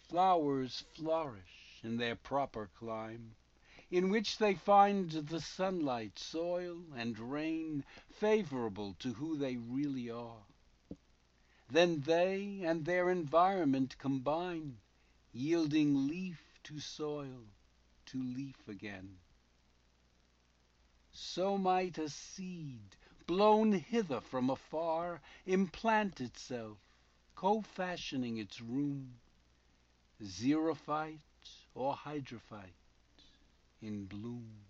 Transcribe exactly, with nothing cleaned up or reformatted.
Flowers flourish in their proper clime, in which they find the sunlight, soil, and rain Favorable to who they really are. Then they and their environment combine, Yielding leaf to soil, to leaf again. So might a seed, blown hither from afar, Implant itself, co-fashioning its room, Xerophyte or hydrophyte, in bloom.